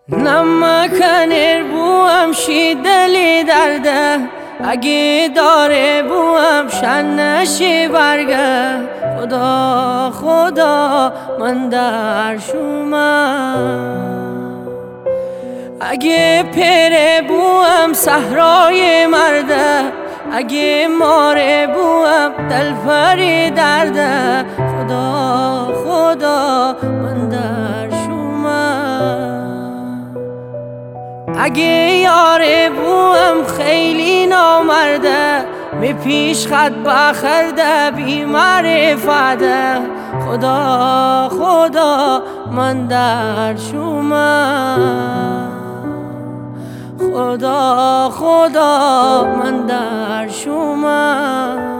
نمکنر بوام شیدلی درده اگه داره بوام شنشی برگه خدا خدا من در شومم اگه پره بوام صحرای مرده اگه ماره بوام دلفری درده خدا خدا من در شومم اگه یاره بوام خیلی نامرده می پیش خط بخرده بی معرفته خدا خدا من در شومم خدا خدا من در شومم